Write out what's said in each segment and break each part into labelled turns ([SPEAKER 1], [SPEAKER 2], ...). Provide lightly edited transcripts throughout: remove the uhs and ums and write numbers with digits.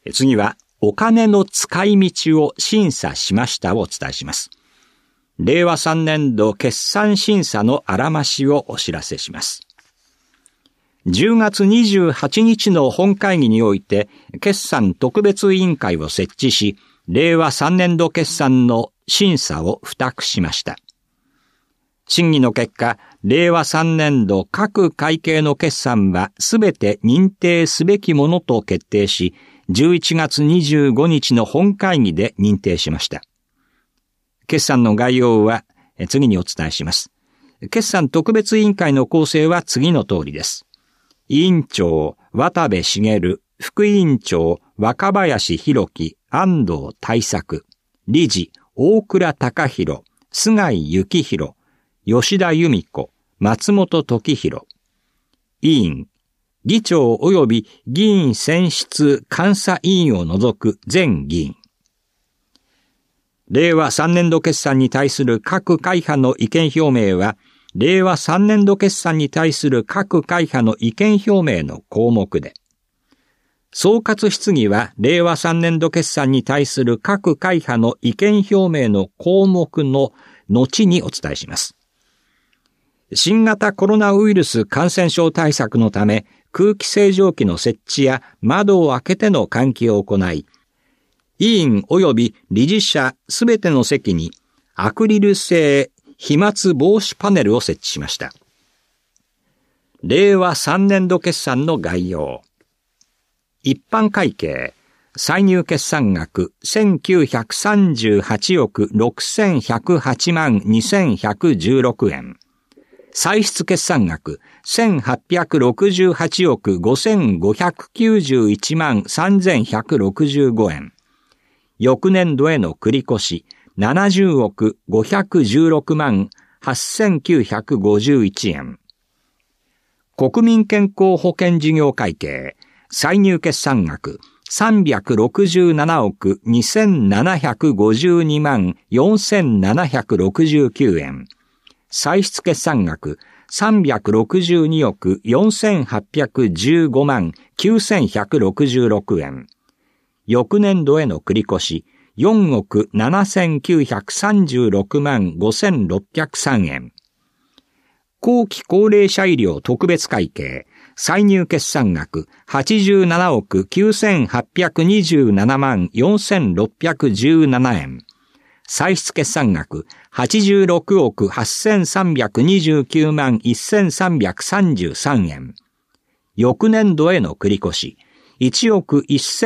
[SPEAKER 1] 次は、お金の使い道を審査しましたをお伝えします。令和3年度決算審査のあらましをお知らせします。10月28日の本会議において、決算特別委員会を設置し、令和3年度決算の審査を付託しました。審議の結果、令和3年度各会計の決算はすべて認定すべきものと決定し、11月25日の本会議で認定しました。決算の概要は次にお伝えします。決算特別委員会の構成は次の通りです。委員長、渡部茂、副委員長、若林弘樹、安藤大作、理事、大倉隆弘、菅井幸弘、吉田由美子、松本時弘。委員、議長及び議員選出監査委員を除く全議員。令和3年度決算に対する各会派の意見表明は、令和3年度決算に対する各会派の意見表明の項目で、総括質疑は令和3年度決算に対する各会派の意見表明の項目の後にお伝えします。新型コロナウイルス感染症対策のため、空気清浄機の設置や窓を開けての換気を行い、委員及び理事者すべての席にアクリル製飛沫防止パネルを設置しました。令和3年度決算の概要。一般会計、歳入決算額1938億6108万2116円。歳出決算額1868億5591万3165円。翌年度への繰越70億516万8951円。国民健康保険事業会計、歳入決算額367億2752万4769円。歳出決算額362億4815万9166円。翌年度への繰越4億7936万5603円。後期高齢者医療特別会計、歳入決算額87億9827万4617円。歳出決算額86億8329万1333円。翌年度への繰越1億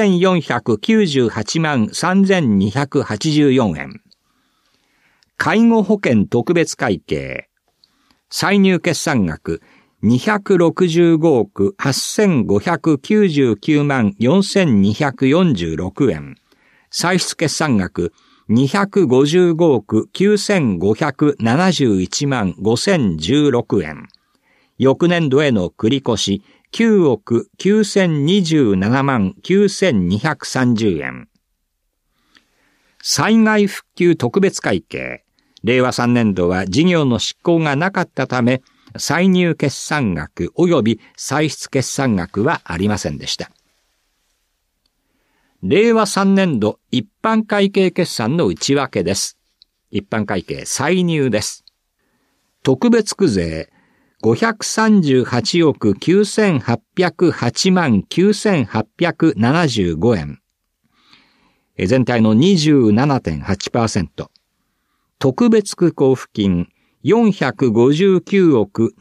[SPEAKER 1] 1498万3284円。介護保険特別会計、歳入決算額265億8599万4246円。歳出決算額255億9571万5016円。翌年度への繰越9億9027万9230円。災害復旧特別会計。令和3年度は事業の執行がなかったため、歳入決算額及び歳出決算額はありませんでした。令和3年度一般会計決算の内訳です。一般会計歳入です。特別区税538億9808万9875円。全体の 27.8%。特別区交付金459億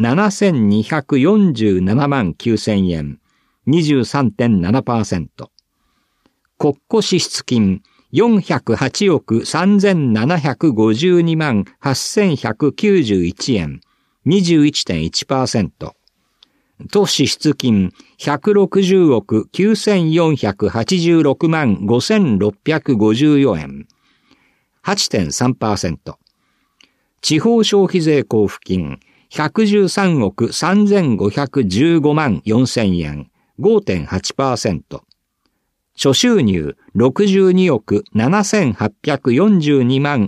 [SPEAKER 1] 7247万9000円。23.7%。国庫支出金408億3752万8191円。21.1%。都支出金160億9486万5654円。8.3%。地方消費税交付金113億3515万4000円。5.8%。諸収入62億7842万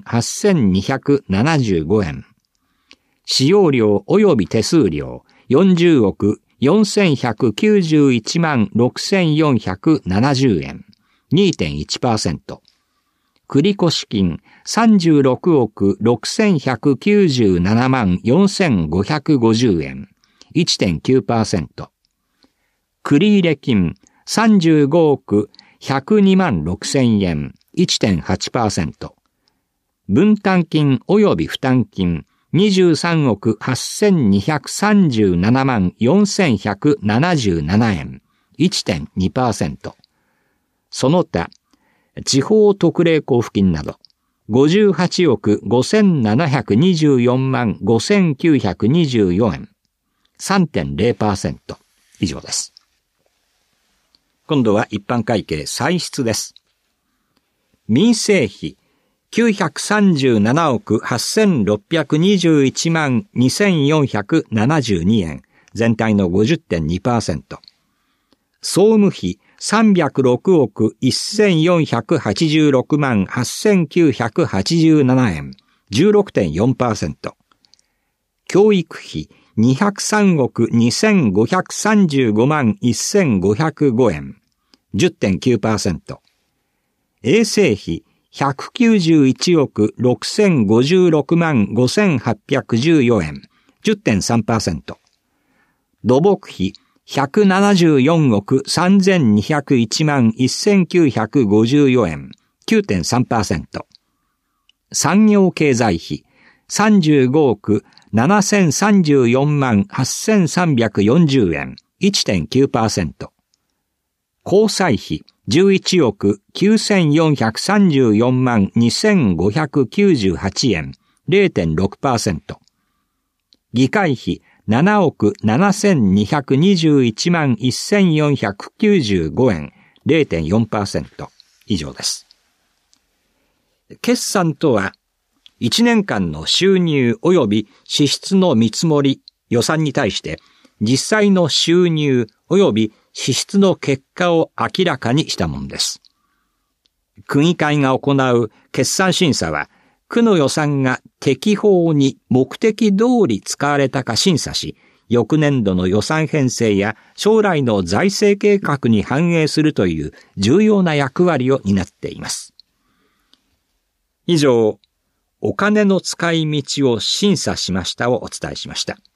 [SPEAKER 1] 8275円。使用料及び手数料40億4191万6470円。 2.1%。繰越金36億6197万4550円、1.9%。繰入金35億102万6000円、1.8%。分担金及び負担金23億8237万4177円、1.2%。その他、地方特例交付金など、58億5724万5924円、3.0% 以上です。今度は一般会計歳出です。民生費937億8621万2472円、全体の 50.2%。総務費306億1486万8987円、16.4%。教育費203億2535万1505円、10.9%。衛生費191億6056万5814円、10.3%。土木費174億3201万1954円、9.3%。産業経済費35億7034万8340円、1.9%。交際費11億9434万2598円、0.6%。議会費7億7221万1495円、0.4% 以上です。決算とは、1年間の収入及び支出の見積もり、予算に対して、実際の収入及び支出の結果を明らかにしたものです。区議会が行う決算審査は、区の予算が適法に目的通り使われたか審査し、翌年度の予算編成や将来の財政計画に反映するという重要な役割を担っています。以上、お金の使い道を審査しましたをお伝えしました。